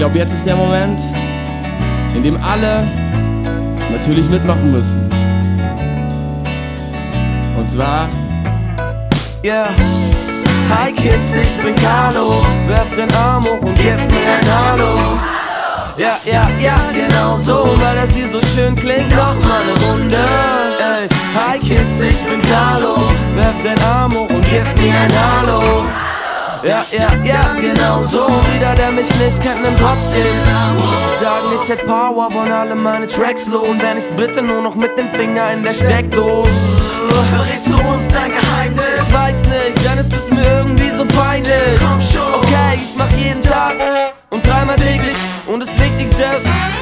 glaube, jetzt ist der Moment, in dem alle natürlich mitmachen müssen. Und zwar, yeah. Hi Kids, ich bin Carlo. Werf den Arm hoch und gib mir ein Hallo. Ja, ja, ja, genau so, weil das hier so schön klingt. Noch mal eine Runde. Ey. Hi Kids, ich bin Carlo. Werf den Arm hoch und gib mir ein Hallo. Ja, ja, ja, genau so. Wieder der mich nicht kennt, nimmt trotzdem. Sagen, ich hätt Power, wollen alle meine Tracks lohnen. Wenn ich's bitte nur noch mit dem Finger in der Steckdose. Verrätst du uns dein Geheimnis? Ich weiß nicht, dann ist es mir irgendwie so peinlich. Komm schon. Okay, ich mach jeden Tag und dreimal täglich. Und das Wichtigste ist,